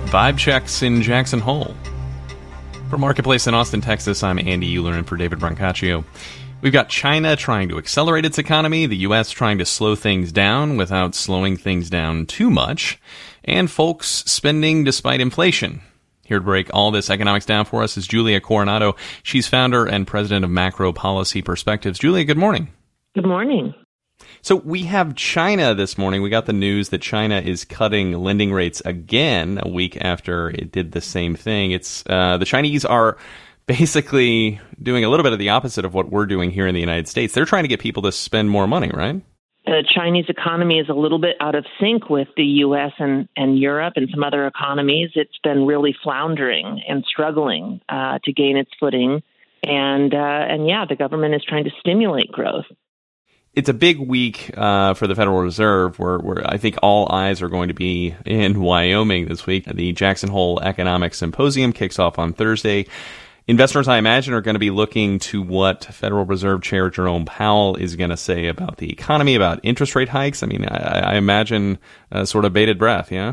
Vibe checks in Jackson Hole. From Marketplace in Austin, Texas, I'm Andy Euler in for David Brancaccio. We've got China trying to accelerate its economy, the U.S. trying to slow things down without slowing things down too much, and folks spending despite inflation. Here to break all this economics down for us is Julia Coronado. She's founder and president of Macro Policy Perspectives. Julia, good morning. Good morning. So we have China this morning. We got the news that China is cutting lending rates again a week after it did the same thing. It's the Chinese are basically doing a little bit of the opposite of what we're doing here in the United States. They're trying to get people to spend more money, right? The Chinese economy is a little bit out of sync with the U.S. and Europe and some other economies. It's been really floundering and struggling to gain its footing. And the government is trying to stimulate growth. It's a big week for the Federal Reserve, where I think all eyes are going to be in Wyoming this week. The Jackson Hole Economic Symposium kicks off on Thursday. Investors, I imagine, are going to be looking to what Federal Reserve Chair Jerome Powell is going to say about the economy, about interest rate hikes. I mean, I imagine sort of bated breath, yeah?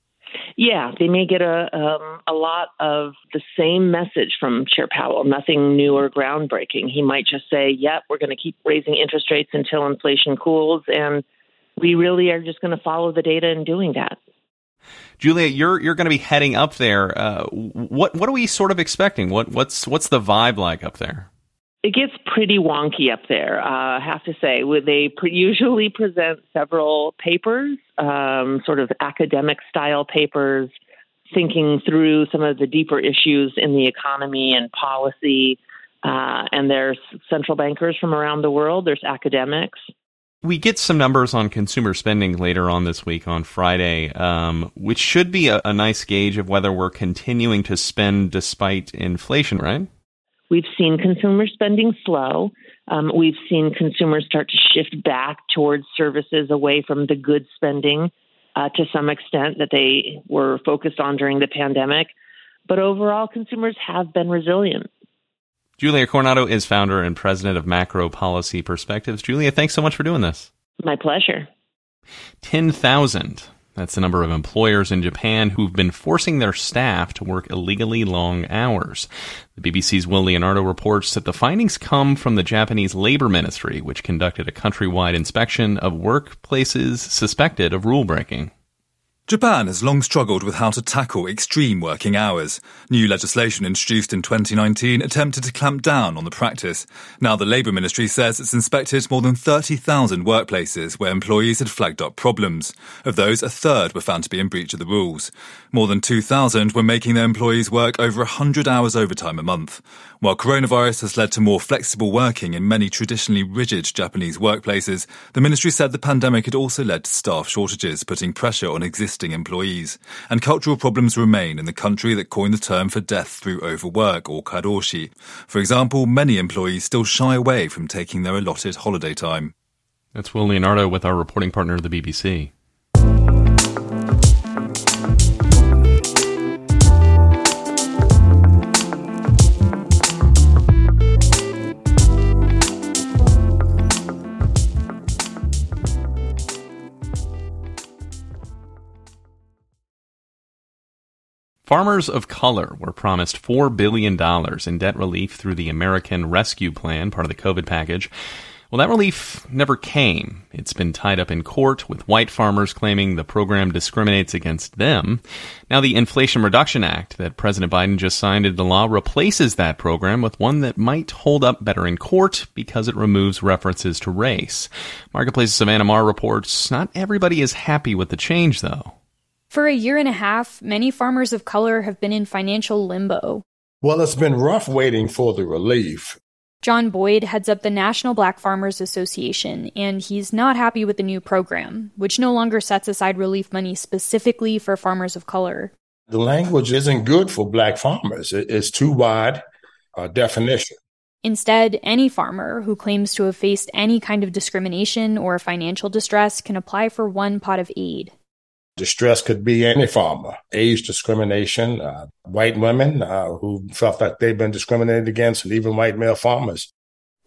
Yeah, they may get a lot of the same message from Chair Powell, nothing new or groundbreaking. He might just say, yep, we're going to keep raising interest rates until inflation cools, and we really are just going to follow the data in doing that. Julia, you're going to be heading up there. What are we sort of expecting? What's the vibe like up there? It gets pretty wonky up there, I have to say. They usually present several papers, sort of academic-style papers, thinking through some of the deeper issues in the economy and policy. And there's central bankers from around the world. There's academics. We get some numbers on consumer spending later on this week on Friday, which should be a nice gauge of whether we're continuing to spend despite inflation, right? We've seen consumer spending slow. We've seen consumers start to shift back towards services away from the goods spending to some extent that they were focused on during the pandemic. But overall, consumers have been resilient. Julia Coronado is founder and president of Macro Policy Perspectives. Julia, thanks so much for doing this. My pleasure. 10,000. That's the number of employers in Japan who've been forcing their staff to work illegally long hours. The BBC's Will Leonardo reports that the findings come from the Japanese Labor Ministry, which conducted a countrywide inspection of workplaces suspected of rule breaking. Japan has long struggled with how to tackle extreme working hours. New legislation introduced in 2019 attempted to clamp down on the practice. Now the Labour Ministry says it's inspected more than 30,000 workplaces where employees had flagged up problems. Of those, a third were found to be in breach of the rules. More than 2,000 were making their employees work over 100 hours overtime a month. While coronavirus has led to more flexible working in many traditionally rigid Japanese workplaces, the ministry said the pandemic had also led to staff shortages, putting pressure on existing employees. And cultural problems remain in the country that coined the term for death through overwork, or karoshi. For example, many employees still shy away from taking their allotted holiday time. That's Will Leonardo with our reporting partner, the BBC. Farmers of color were promised $4 billion in debt relief through the American Rescue Plan, part of the COVID package. Well, that relief never came. It's been tied up in court, with white farmers claiming the program discriminates against them. Now, the Inflation Reduction Act that President Biden just signed into law replaces that program with one that might hold up better in court because it removes references to race. Marketplace's Savannah Marr reports not everybody is happy with the change, though. For a year and a half, many farmers of color have been in financial limbo. Well, it's been rough waiting for the relief. John Boyd heads up the National Black Farmers Association, and he's not happy with the new program, which no longer sets aside relief money specifically for farmers of color. The language isn't good for black farmers. It's too wide a definition. Instead, any farmer who claims to have faced any kind of discrimination or financial distress can apply for one pot of aid. Distress could be any farmer, age discrimination, white women who felt like they've been discriminated against, and even white male farmers.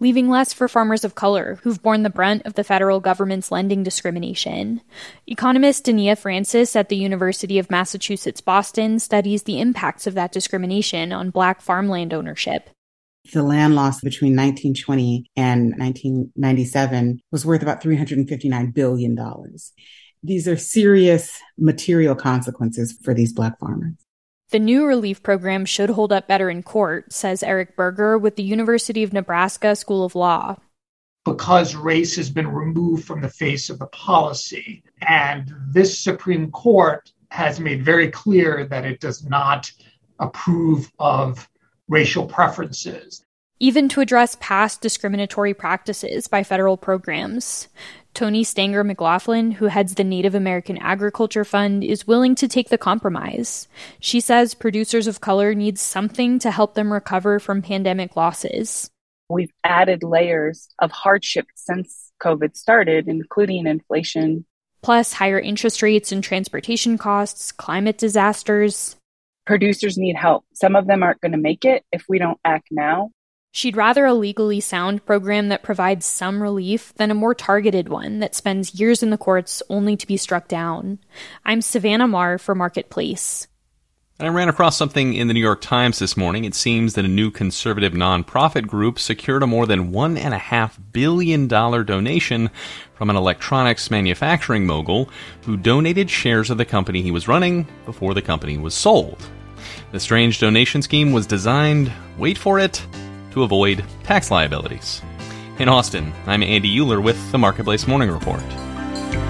leaving less for farmers of color who've borne the brunt of the federal government's lending discrimination. Economist Dania Francis at the University of Massachusetts Boston studies the impacts of that discrimination on Black farmland ownership. The land loss between 1920 and 1997 was worth about $359 billion. These are serious material consequences for these Black farmers. The new relief program should hold up better in court, says Eric Berger with the University of Nebraska School of Law. Because race has been removed from the face of the policy, and this Supreme Court has made very clear that it does not approve of racial preferences. Even to address past discriminatory practices by federal programs. Tony Stanger McLaughlin, who heads the Native American Agriculture Fund, is willing to take the compromise. She says producers of color need something to help them recover from pandemic losses. We've added layers of hardship since COVID started, including inflation. Plus higher interest rates and transportation costs, climate disasters. Producers need help. Some of them aren't going to make it if we don't act now. She'd rather a legally sound program that provides some relief than a more targeted one that spends years in the courts only to be struck down. I'm Savannah Marr for Marketplace. I ran across something in the New York Times this morning. It seems that a new conservative nonprofit group secured a more than $1.5 billion donation from an electronics manufacturing mogul who donated shares of the company he was running before the company was sold. The strange donation scheme was designed, wait for it, to avoid tax liabilities. In Austin, I'm Andy Euler with the Marketplace Morning Report.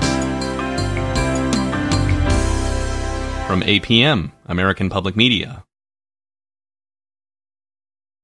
From APM, American Public Media.